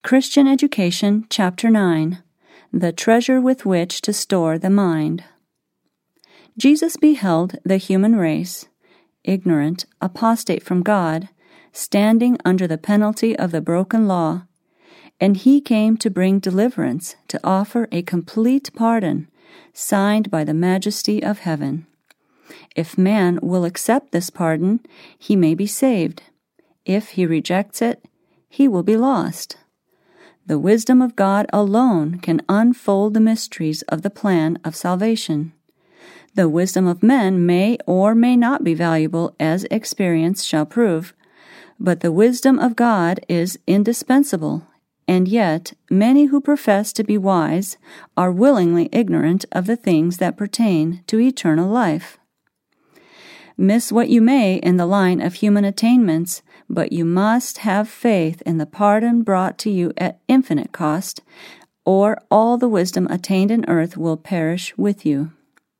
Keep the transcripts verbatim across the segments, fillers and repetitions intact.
Christian Education, Chapter nine, The Treasure with Which to Store the Mind. Jesus beheld the human race, ignorant, apostate from God, standing under the penalty of the broken law, and he came to bring deliverance, to offer a complete pardon, signed by the majesty of heaven. If man will accept this pardon, he may be saved. If he rejects it, he will be lost. The wisdom of God alone can unfold the mysteries of the plan of salvation. The wisdom of men may or may not be valuable, as experience shall prove, but the wisdom of God is indispensable, and yet many who profess to be wise are willingly ignorant of the things that pertain to eternal life. Miss what you may in the line of human attainments, but you must have faith in the pardon brought to you at infinite cost, or all the wisdom attained in earth will perish with you.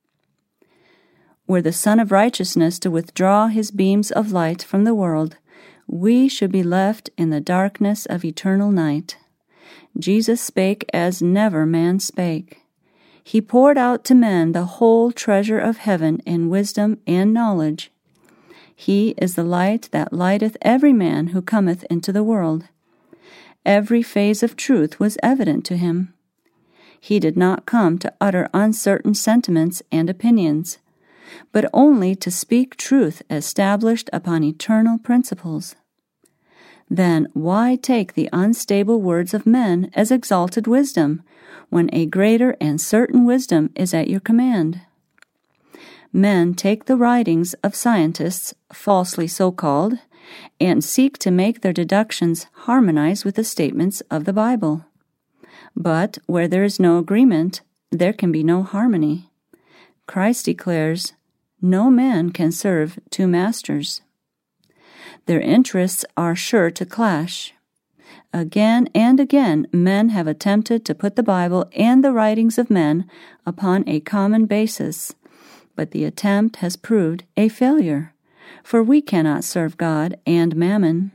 Were the Son of Righteousness to withdraw his beams of light from the world, we should be left in the darkness of eternal night. Jesus spake as never man spake. He poured out to men the whole treasure of heaven in wisdom and knowledge. He is the light that lighteth every man who cometh into the world. Every phase of truth was evident to him. He did not come to utter uncertain sentiments and opinions, but only to speak truth established upon eternal principles. Then why take the unstable words of men as exalted wisdom, when a greater and certain wisdom is at your command? Men take the writings of scientists, falsely so called, and seek to make their deductions harmonize with the statements of the Bible. But where there is no agreement, there can be no harmony. Christ declares, "No man can serve two masters." Their interests are sure to clash. Again and again, men have attempted to put the Bible and the writings of men upon a common basis, but the attempt has proved a failure, for we cannot serve God and mammon.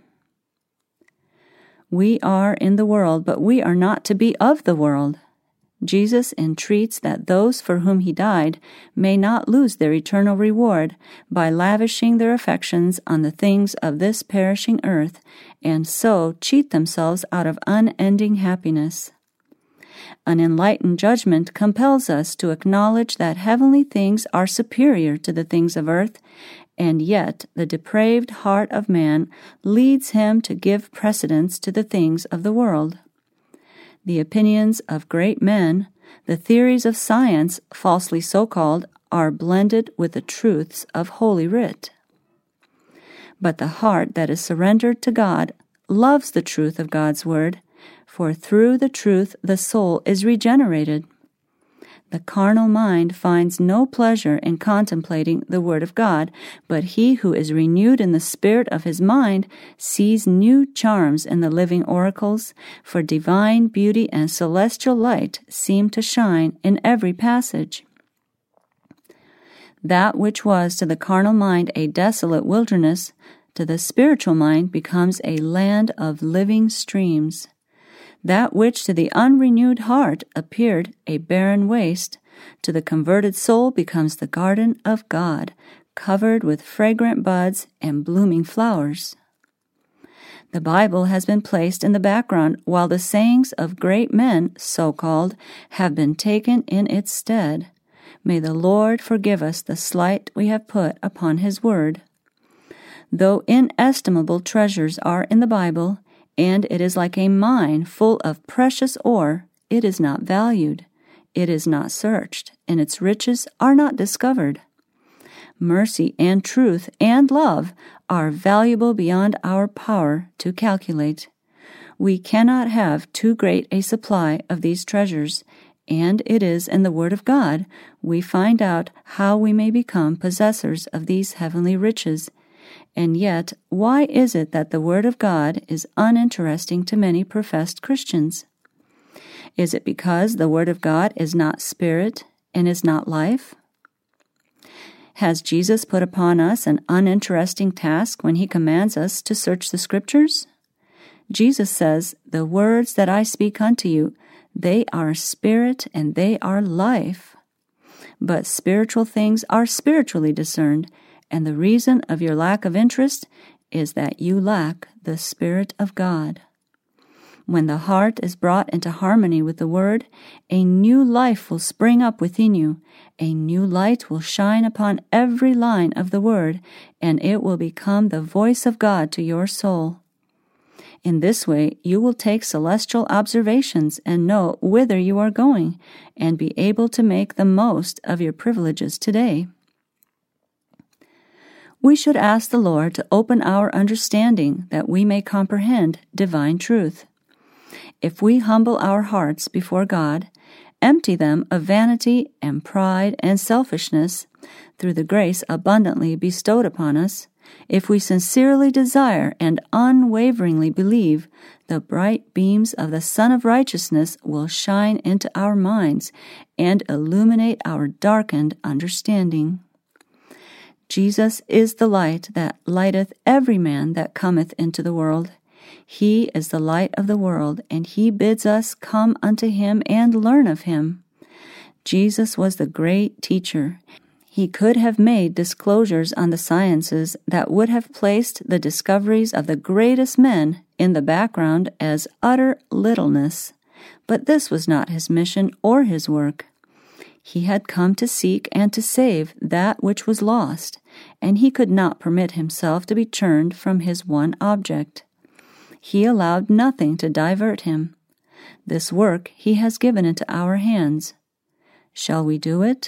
We are in the world, but we are not to be of the world. Jesus entreats that those for whom he died may not lose their eternal reward by lavishing their affections on the things of this perishing earth, and so cheat themselves out of unending happiness. An enlightened judgment compels us to acknowledge that heavenly things are superior to the things of earth, and yet the depraved heart of man leads him to give precedence to the things of the world. The opinions of great men, the theories of science, falsely so called, are blended with the truths of Holy Writ. But the heart that is surrendered to God loves the truth of God's word, for through the truth the soul is regenerated. The carnal mind finds no pleasure in contemplating the word of God, but he who is renewed in the spirit of his mind sees new charms in the living oracles, for divine beauty and celestial light seem to shine in every passage. That which was to the carnal mind a desolate wilderness, to the spiritual mind becomes a land of living streams. That which to the unrenewed heart appeared a barren waste, to the converted soul becomes the garden of God, covered with fragrant buds and blooming flowers. The Bible has been placed in the background, while the sayings of great men, so-called, have been taken in its stead. May the Lord forgive us the slight we have put upon his word. Though inestimable treasures are in the Bible, and it is like a mine full of precious ore, it is not valued, it is not searched, and its riches are not discovered. Mercy and truth and love are valuable beyond our power to calculate. We cannot have too great a supply of these treasures, and it is in the Word of God we find out how we may become possessors of these heavenly riches. And yet, why is it that the Word of God is uninteresting to many professed Christians? Is it because the Word of God is not spirit and is not life? Has Jesus put upon us an uninteresting task when he commands us to search the Scriptures? Jesus says, "The words that I speak unto you, they are spirit and they are life." But spiritual things are spiritually discerned, and the reason of your lack of interest is that you lack the Spirit of God. When the heart is brought into harmony with the Word, a new life will spring up within you. A new light will shine upon every line of the Word, and it will become the voice of God to your soul. In this way, you will take celestial observations and know whither you are going, and be able to make the most of your privileges today. We should ask the Lord to open our understanding that we may comprehend divine truth. If we humble our hearts before God, empty them of vanity and pride and selfishness, through the grace abundantly bestowed upon us, if we sincerely desire and unwaveringly believe, the bright beams of the Sun of Righteousness will shine into our minds and illuminate our darkened understanding. Jesus is the light that lighteth every man that cometh into the world. He is the light of the world, and he bids us come unto him and learn of him. Jesus was the great teacher. He could have made disclosures on the sciences that would have placed the discoveries of the greatest men in the background as utter littleness, but this was not his mission or his work. He had come to seek and to save that which was lost, and he could not permit himself to be turned from his one object. He allowed nothing to divert him. This work he has given into our hands. Shall we do it?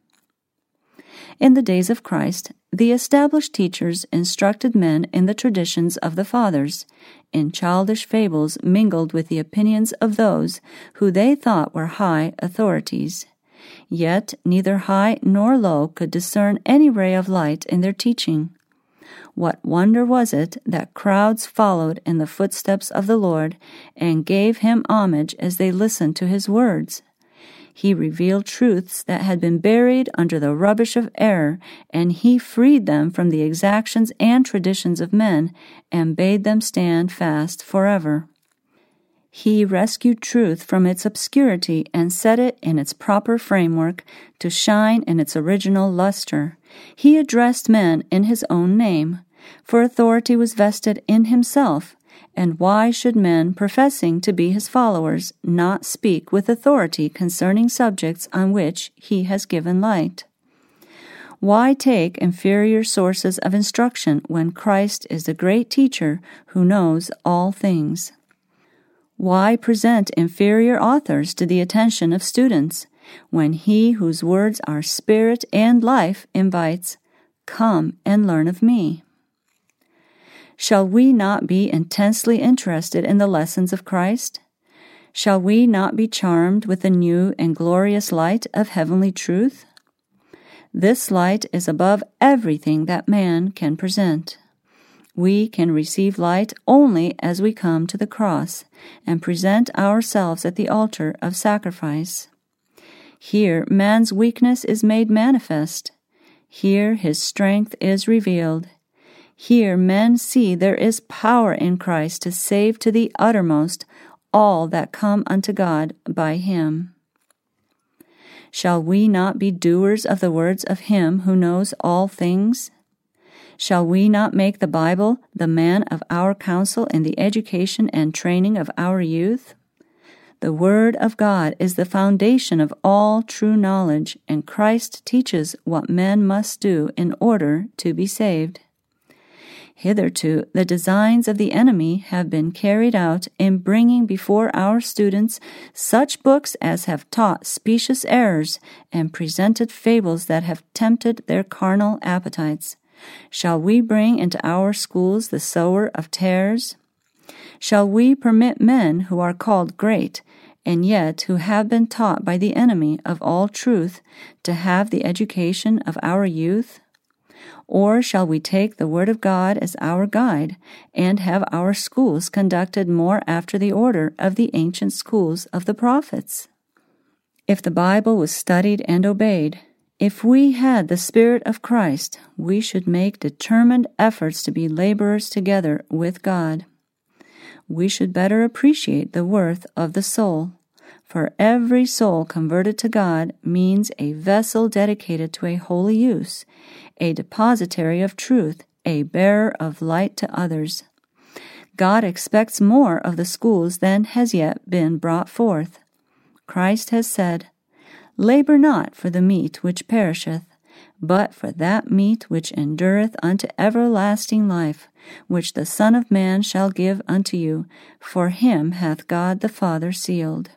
In the days of Christ, the established teachers instructed men in the traditions of the fathers, in childish fables mingled with the opinions of those who they thought were high authorities. Yet neither high nor low could discern any ray of light in their teaching. What wonder was it that crowds followed in the footsteps of the Lord and gave him homage as they listened to his words? He revealed truths that had been buried under the rubbish of error, and he freed them from the exactions and traditions of men and bade them stand fast forever. He rescued truth from its obscurity and set it in its proper framework to shine in its original luster. He addressed men in his own name, for authority was vested in himself, and why should men professing to be his followers not speak with authority concerning subjects on which he has given light? Why take inferior sources of instruction when Christ is the great teacher who knows all things? Why present inferior authors to the attention of students, when he whose words are spirit and life invites, "Come and learn of me"? Shall we not be intensely interested in the lessons of Christ? Shall we not be charmed with the new and glorious light of heavenly truth? This light is above everything that man can present. We can receive light only as we come to the cross and present ourselves at the altar of sacrifice. Here man's weakness is made manifest. Here his strength is revealed. Here men see there is power in Christ to save to the uttermost all that come unto God by him. Shall we not be doers of the words of him who knows all things? Shall we not make the Bible the man of our counsel in the education and training of our youth? The Word of God is the foundation of all true knowledge, and Christ teaches what men must do in order to be saved. Hitherto, the designs of the enemy have been carried out in bringing before our students such books as have taught specious errors and presented fables that have tempted their carnal appetites. Shall we bring into our schools the sower of tares? Shall we permit men who are called great, and yet who have been taught by the enemy of all truth, to have the education of our youth? Or shall we take the Word of God as our guide, and have our schools conducted more after the order of the ancient schools of the prophets? If the Bible was studied and obeyed, if we had the Spirit of Christ, we should make determined efforts to be laborers together with God. we should better appreciate the worth of the soul. For every soul converted to God means a vessel dedicated to a holy use, a depositary of truth, a bearer of light to others. God expects more of the schools than has yet been brought forth. Christ has said, "Labor not for the meat which perisheth, but for that meat which endureth unto everlasting life, which the Son of Man shall give unto you, for him hath God the Father sealed."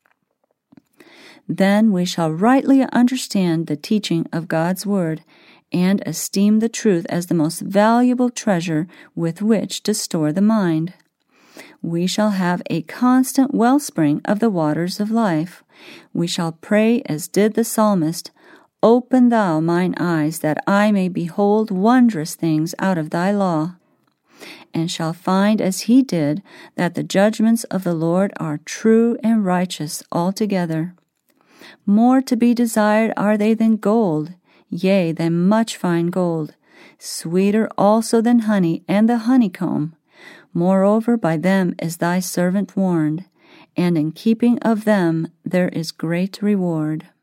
Then we shall rightly understand the teaching of God's Word, and esteem the truth as the most valuable treasure with which to store the mind. We shall have a constant wellspring of the waters of life. We shall pray as did the psalmist, "Open thou mine eyes, that I may behold wondrous things out of thy law," and shall find as he did that the judgments of the Lord are true and righteous altogether. More to be desired are they than gold, yea, than much fine gold, sweeter also than honey and the honeycomb. Moreover, by them is thy servant warned, and in keeping of them there is great reward.